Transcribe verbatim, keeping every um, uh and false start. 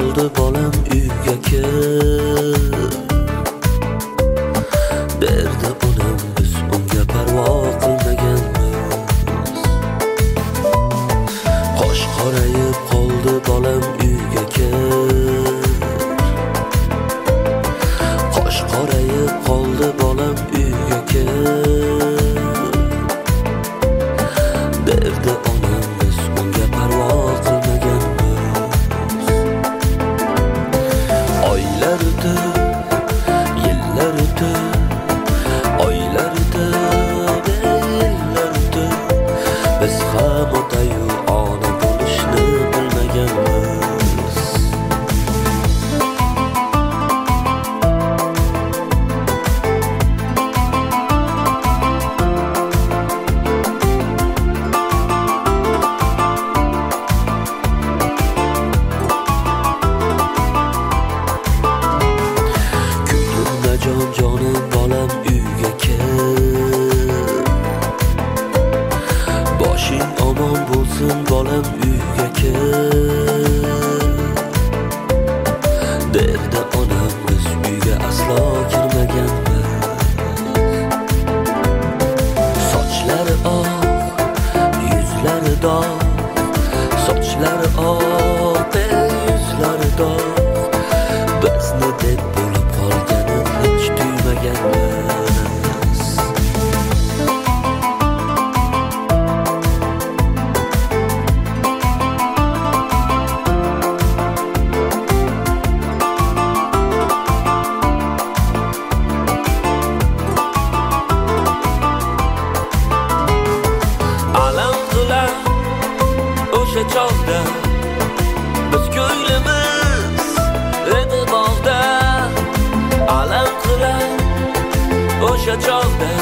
qoldi bolam uyga kel. Derdi onam biz unga parvo qilmaganmiz. Qosh qorayib qoldi bolam uyga kel. Qosh qorayib qoldi bolam uyga kel. Derdi onam biz unga parvo qilmaganmiz. Oylar o'tib, yillar o'tib, oylar o'tib, yillar o'tib, biz ham ota-yu ona bo'lishni bilmaganmiz. Jon jonim bolam uyga kel. Boshing omon bo'lsin bolam uyga kel. Derdi onam biz uyga aslo kirmaganmiz. Sochlari oq, yuzlari dog', sochlari oq, yuzlari dog'. Bizni deb bo'lib qolgani hech tuymaganmiz. Alam qilar o'sha chog'da biz ko'nglimiz edi bog'da. Alam qilar o'sha chog'da